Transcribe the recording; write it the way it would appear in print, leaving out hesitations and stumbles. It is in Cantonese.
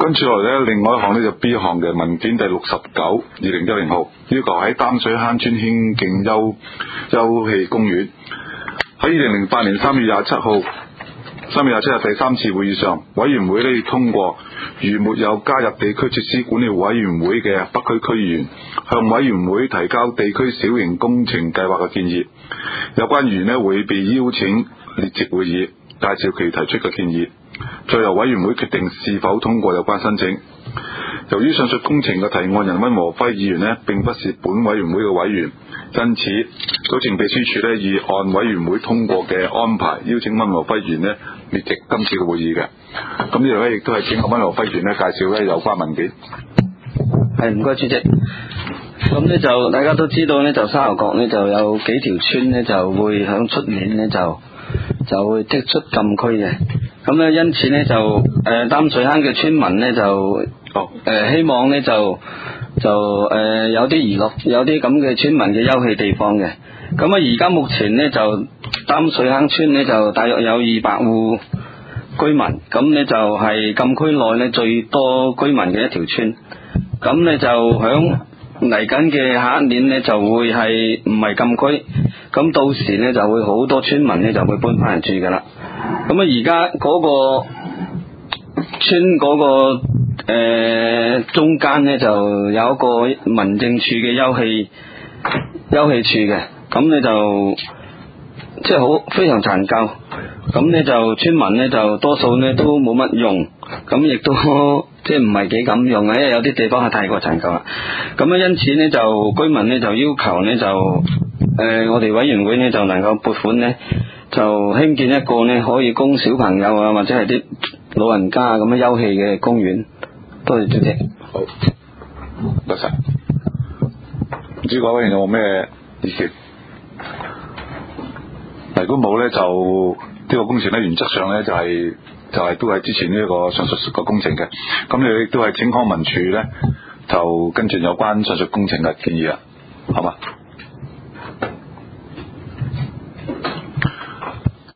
跟住落嚟咧，另外一項呢就 B 項嘅文件第69/2010號，要求喺擔水坑村興建休憩公園。喺2008年3月27號第三次會議上，委員會呢通過，如沒有加入地區設施管理委員會嘅北區區議員向委員會提交地區小型工程計劃嘅建議，有關議員呢會被邀請列席會議，介紹其提出嘅建議，最由委員會決定是否通過有關申請。由於上述工程嘅提案人溫和輝議員呢並不是本委員會嘅委員，因此組政秘書處呢已按委員會通過嘅安排，邀請溫和輝議員呢列席今次嘅會議嘅。咁呢度呢亦都係請溫和輝議員呢介紹呢有關文件。 係，唔該主席。咁呢就大家都知道呢，就沙頭角呢就有幾條村呢就會響出年呢就會剔出禁區嘅。咁呢因此呢就擔水坑嘅村民呢就希望呢就有啲娛樂，有啲咁嘅村民嘅休憩地方嘅。咁啊而家目前呢就擔水坑村呢就大約有200戶居民，咁呢就係禁區內呢最多居民嘅一條村。咁呢就響嚟緊嘅下一年呢就會係唔係禁區，咁到時呢就會好多村民呢就會搬翻嚟住噶啦。咁啊而家嗰個村嗰個中間呢就有一個民政處嘅休憩處嘅，咁呢就即係好非常殘舊，咁呢就村民呢就多數呢都冇乜用，咁亦都即係唔係幾敢用嘅，因為有啲地方係太過殘舊啦。咁因此呢就居民呢就要求呢就我哋委員會呢就能夠撥款呢就興建一個呢可以供小朋友啊或者係啲老人家咁樣休憩嘅公園。多謝主席。 好，多謝。唔知各位有冇咩意見？如果冇呢，就呢個工程呢原則上呢就係都係之前呢一個上述個工程嘅。咁你亦都係請康文署呢就跟進有關上述工程嘅建議啦，好嘛？